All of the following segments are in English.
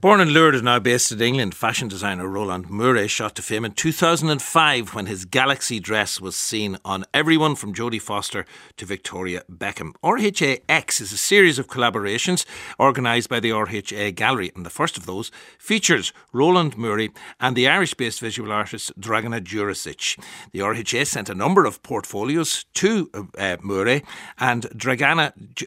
Born in Lourdes, now based in England, fashion designer Roland Mouret shot to fame in 2005 when his Galaxy dress was seen on everyone from Jodie Foster to Victoria Beckham. RHA X is a series of collaborations organised by the RHA Gallery, and the first of those features Roland Mouret and the Irish-based visual artist Dragana Jurisic. The RHA sent a number of portfolios to Mouret, and Dragana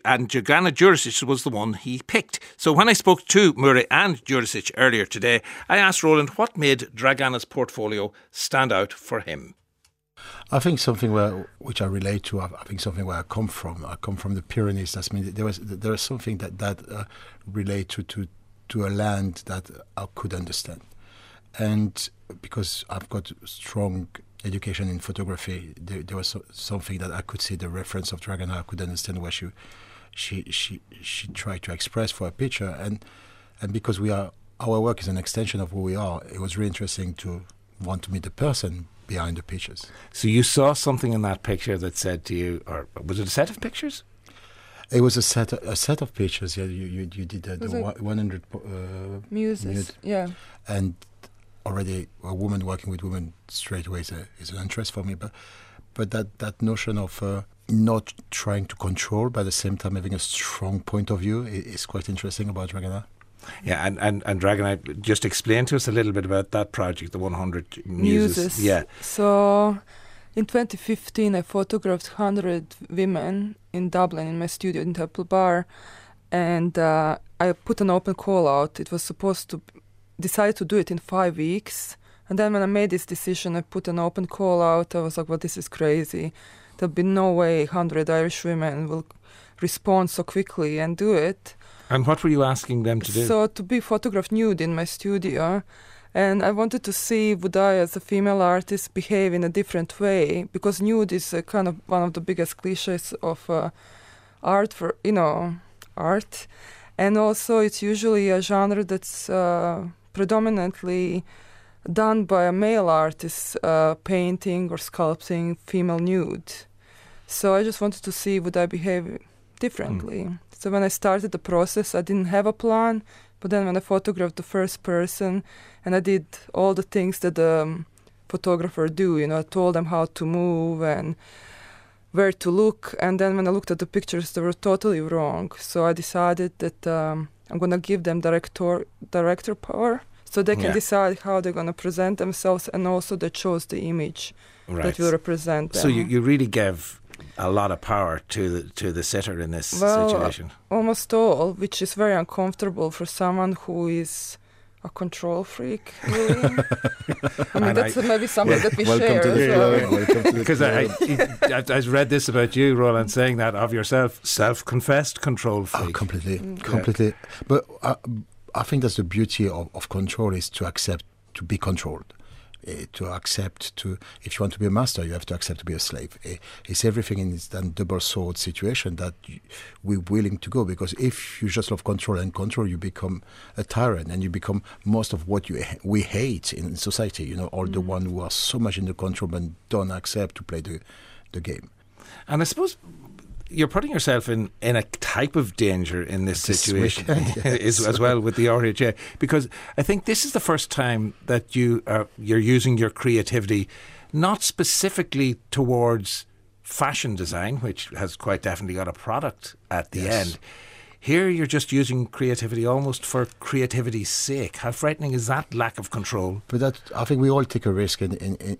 Jurisic was the one he picked. So when I spoke to Mouret and Jurisic earlier today, I asked Roland what made Dragana's portfolio stand out for him. I think something which I relate to. I think something where I come from. I come from the Pyrenees. That means there was something that relate to a land that I could understand, and because I've got strong education in photography, there was something that I could see the reference of Dragana. I could understand what she tried to express for a picture, and because our work is an extension of who we are, it was really interesting to want to meet the person behind the pictures. So you saw something in that picture that said to you, or was it a set of pictures? It was a set of pictures. Yeah, you did the 100 muses. Yeah, and already a woman working with women straight away is an interest for me. But that notion of not trying to control, but at the same time having a strong point of view is quite interesting about Dragana. Yeah, and Dragana, just explain to us a little bit about that project, the 100 Muses. Yeah. So in 2015, I photographed 100 women in Dublin in my studio in Temple Bar, and I put an open call out. It was supposed to decide to do it in 5 weeks, and then when I made this decision, I put an open call out. I was like, well, this is crazy. There'll be no way 100 Irish women will respond so quickly and do it. And what were you asking them to do? So to be photographed nude in my studio. And I wanted to see, would I as a female artist behave in a different way? Because nude is kind of one of the biggest cliches of art. And also it's usually a genre that's predominantly done by a male artist, painting or sculpting female nude. So I just wanted to see, would I behave differently? So when I started the process, I didn't have a plan, but then when I photographed the first person and I did all the things that the photographer do, I told them how to move and where to look, and then when I looked at the pictures, they were totally wrong. So I decided that I'm going to give them director power, so they can decide how they're going to present themselves, and also they chose the image that will represent them. So you really gave a lot of power to the sitter in this situation. Almost all, which is very uncomfortable for someone who is a control freak, really. I mean, that's maybe something that we share. Because I read this about you, Roland, saying that of yourself, self-confessed control freak. Oh, completely. But I think that's the beauty of control, is to accept to be controlled. To accept if you want to be a master, you have to accept to be a slave. It's everything in this double sword situation that we're willing to go, because if you just love control, you become a tyrant, and you become most of what we hate in society. All the one who are so much in the control but don't accept to play the game. And I suppose you're putting yourself in a type of danger in this situation as well with the RHA, because I think this is the first time that you're using your creativity not specifically towards fashion design, which has quite definitely got a product at the end. Here you're just using creativity almost for creativity's sake. How frightening is that lack of control? But I think we all take a risk in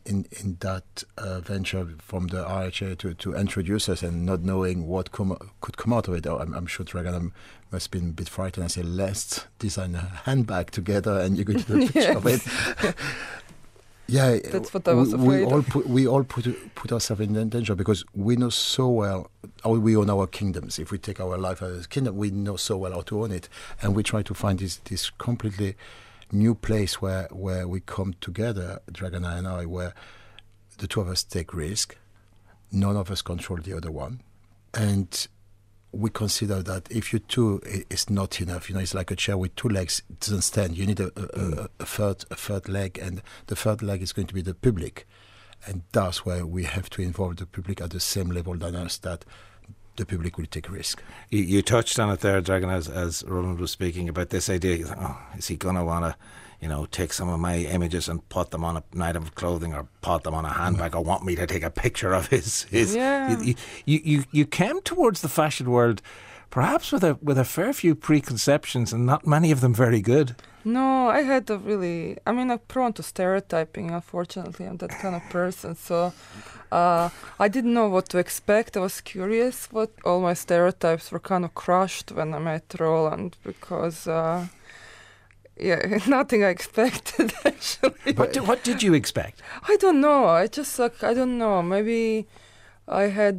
that venture from the RHA to introduce us, and not knowing what could come out of it. I'm sure Dragana must have been a bit frightened. I say, let's design a handbag together and you go to the picture of it. Yeah, that's what I was afraid of. We all put ourselves in danger, because we know so well how we own our kingdoms. If we take our life as a kingdom, we know so well how to own it, and we try to find this completely new place where we come together, Dragana and I, where the two of us take risk, none of us control the other one, and we consider that if you two, it's not enough. It's like a chair with two legs. It doesn't stand. You need a third leg, and the third leg is going to be the public, and that's where we have to involve the public at the same level than us. That the public will take a risk. You touched on it there, Dragan, as Roland was speaking about this idea. Oh, is he going to want to, take some of my images and put them on an item of clothing or put them on a handbag, or want me to take a picture of his? Yeah. You came towards the fashion world perhaps with a fair few preconceptions, and not many of them very good. No, I had I'm prone to stereotyping, unfortunately. I'm that kind of person. So I didn't know what to expect. I was curious, but all my stereotypes were kind of crushed when I met Roland, because, nothing I expected, actually. What did you expect? I don't know. I don't know. Maybe I had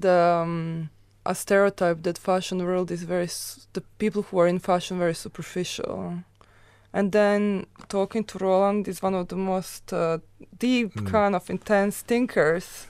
a stereotype that fashion world is the people who are in fashion very superficial. And then talking to Roland is one of the most deep, kind of intense thinkers,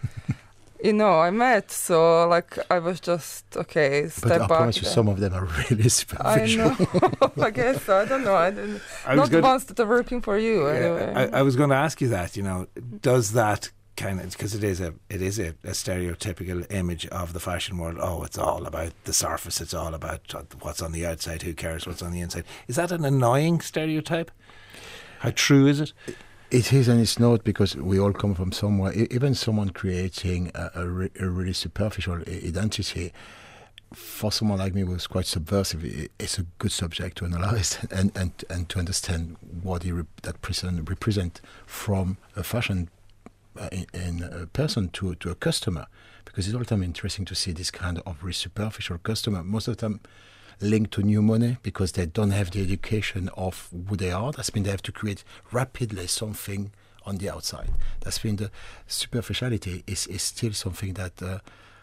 I met. So, I was just, okay, step back. But I promise you, some of them are really superficial. I know. I guess so. I don't know. Not the ones that are working for you, anyway. I was going to ask you that, does that kind of, because it is a stereotypical image of the fashion world. Oh, it's all about the surface. It's all about what's on the outside. Who cares what's on the inside? Is that an annoying stereotype? How true is it? It is and it's not, because we all come from somewhere. Even someone creating a really superficial identity, for someone like me who was quite subversive, it's a good subject to analyse and to understand what that person represent from a fashion in a person to a customer, because it's all the time interesting to see this kind of really superficial customer, most of the time linked to new money, because they don't have the education of who they are. That's mean they have to create rapidly something on the outside. That's mean the superficiality is still something that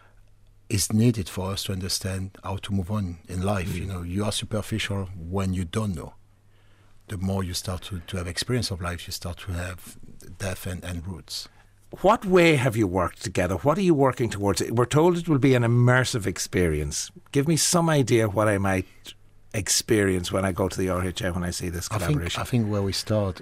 is needed for us to understand how to move on in life. You are superficial when you don't know. The more you start to have experience of life, you start to have depth and roots. What way have you worked together? What are you working towards? We're told it will be an immersive experience. Give me some idea what I might experience when I go to the RHA when I see this collaboration. I think where we start,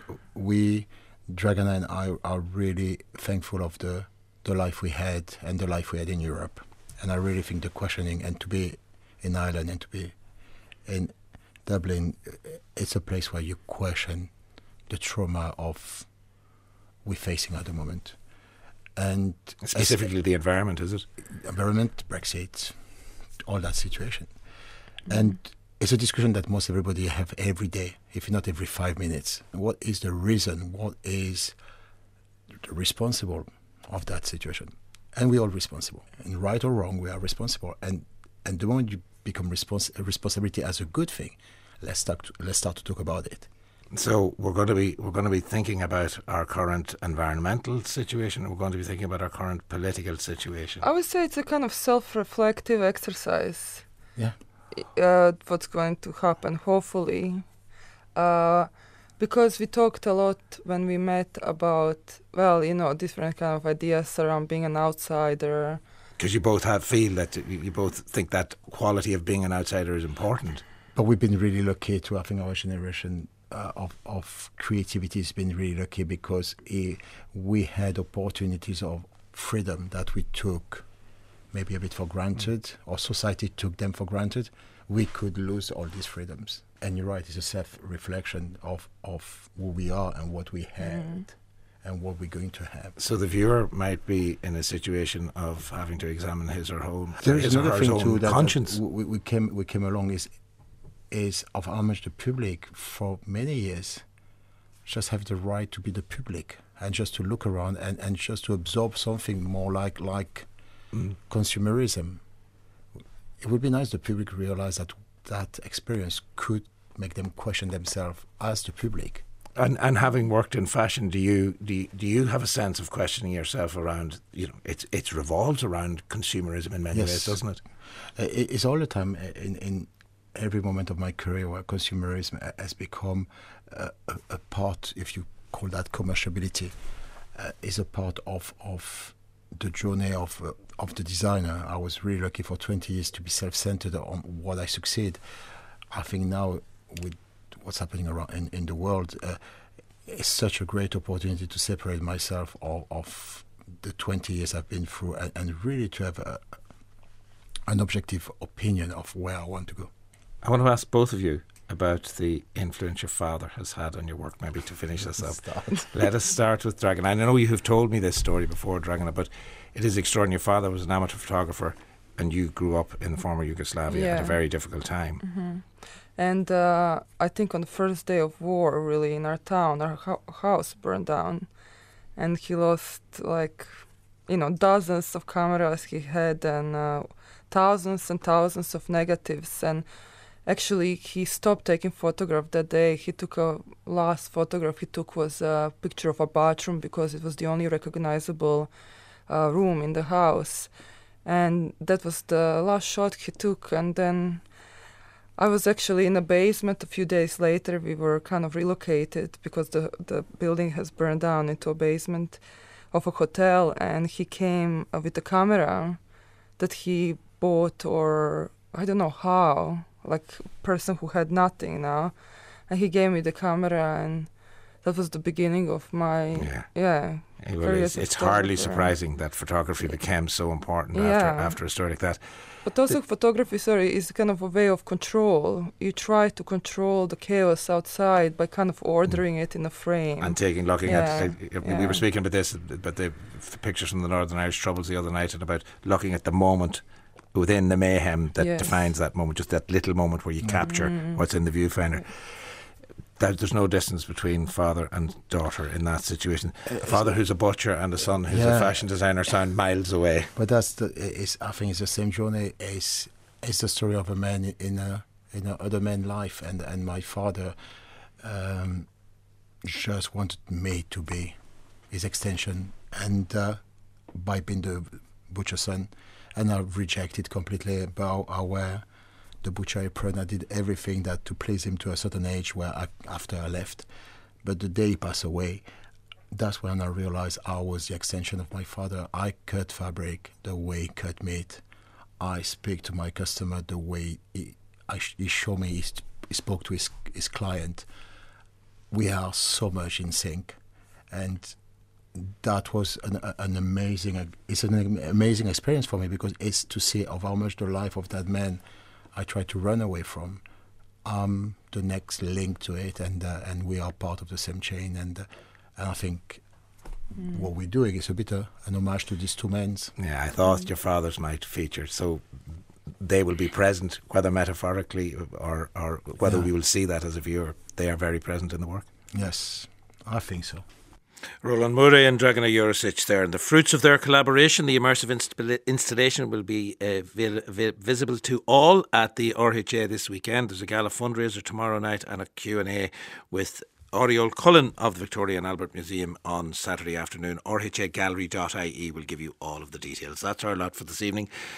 Dragan and I are really thankful of the life we had and the life we had in Europe. And I really think the questioning, and to be in Ireland and to be in Dublin, it's a place where you question the trauma of we're facing at the moment. And specifically the environment, is it? Environment, Brexit, all that situation. And it's a discussion that most everybody have every day, if not every 5 minutes. What is the reason? What is the responsible of that situation? And we're all responsible. And right or wrong, we are responsible. And the moment you become responsibility as a good thing, let's start to talk about it. So we're going to be thinking about our current environmental situation. We're going to be thinking about our current political situation. I would say it's a kind of self-reflective exercise. Yeah. What's going to happen, hopefully. Because we talked a lot when we met about, different kind of ideas around being an outsider. Because you both feel that you both think that quality of being an outsider is important. But we've been really lucky to having our generation of creativity has been really lucky, because we had opportunities of freedom that we took maybe a bit for granted, or society took them for granted. We could lose all these freedoms. And you're right, it's a self-reflection of who we are and what we had and what we're going to have. So the viewer might be in a situation of having to examine his or her own conscience. We came along is of how much the public for many years just have the right to be the public and just to look around and just to absorb something more like consumerism. It would be nice the public realize that experience could make them question themselves as the public. And having worked in fashion, do you have a sense of questioning yourself around, it revolves around consumerism in many ways, doesn't it? It's all the time in every moment of my career where consumerism has become a part, if you call that commerciability, is a part of the journey of the designer. I was really lucky for 20 years to be self-centered on what I succeed. I think now with what's happening around in the world, it's such a great opportunity to separate myself of the 20 years I've been through and really to have an objective opinion of where I want to go. I want to ask both of you about the influence your father has had on your work, maybe to finish this up. Let us start with Dragana. I know you have told me this story before, Dragana, but it is extraordinary. Your father was an amateur photographer and you grew up in the former Yugoslavia at a very difficult time. Mm-hmm. And I think on the first day of war, really, in our town, our house burned down. And he lost, dozens of cameras he had and thousands and thousands of negatives. And actually, he stopped taking photographs that day. He took last photograph he took was a picture of a bathroom because it was the only recognizable room in the house. And that was the last shot he took. And then I was actually in a basement a few days later. We were kind of relocated because the building has burned down into a basement of a hotel. And he came with a camera that he bought, or I don't know how, like a person who had nothing now. And he gave me the camera, and that was the beginning of my career as a it's hardly photographer. surprising that photography became so important after a story like that. But also photography, is kind of a way of control. You try to control the chaos outside by kind of ordering it in a frame. And looking at, we were speaking about this, but the pictures from the Northern Irish Troubles the other night, and about looking at the moment within the mayhem that defines that moment, just that little moment where you capture what's in the viewfinder. There's no distance between father and daughter in that situation. A father who's a butcher and a son who's a fashion designer sound miles away. But I think it's the same journey. It's the story of a man in a other man's life, and my father just wanted me to be his extension, and by being the butcher son, and I rejected completely. But I wear the butcher apron. I did everything that to please him to a certain age after I left. But the day he passed away, that's when I realized I was the extension of my father. I cut fabric the way he cut meat. I speak to my customer the way he showed me, he spoke to his client. We are so much in sync. And that was an amazing experience for me, because it's to see of how much the life of that man I tried to run away from. The next link to it, and we are part of the same chain. And I think what we're doing is a bit an homage to these two men. Yeah, I thought your fathers might feature, so they will be present, whether metaphorically or whether we will see that as a viewer. They are very present in the work. Yes, I think so. Roland Murray and Dragana Jurisic there, and the fruits of their collaboration, the immersive installation, will be visible to all at the RHA this weekend. There's a gala fundraiser tomorrow night and a Q&A with Oriol Cullen of the Victoria and Albert Museum on Saturday afternoon. RHAgallery.ie will give you all of the details. That's our lot for this evening.